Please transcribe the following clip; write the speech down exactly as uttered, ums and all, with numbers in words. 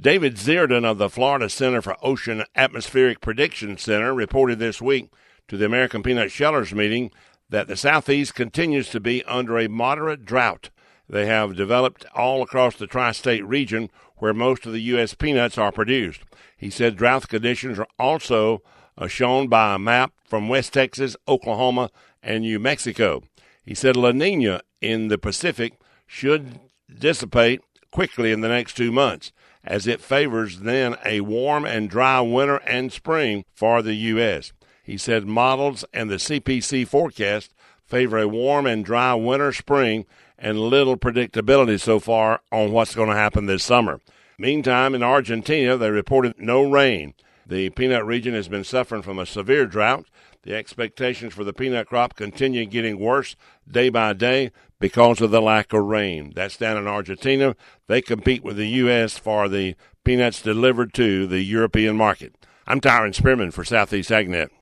David Zierden of the Florida Center for Ocean Atmospheric Prediction Center reported this week to the American Peanut Shellers meeting that the Southeast continues to be under a moderate drought. They have developed all across the tri-state region where most of the U S peanuts are produced. He said drought conditions are also uh, shown by a map from West Texas, Oklahoma, and New Mexico. He said La Nina in the Pacific should dissipate quickly in the next two months, as it favors then a warm and dry winter and spring for the U S. He said models and the C P C forecast favor a warm and dry winter, spring, and little predictability so far on what's going to happen this summer. Meantime, in Argentina, they reported no rain. The peanut region has been suffering from a severe drought. The expectations for the peanut crop continue getting worse day by day because of the lack of rain. That's down in Argentina. They compete with the U S for the peanuts delivered to the European market. I'm Tyron Spearman for Southeast AgNet.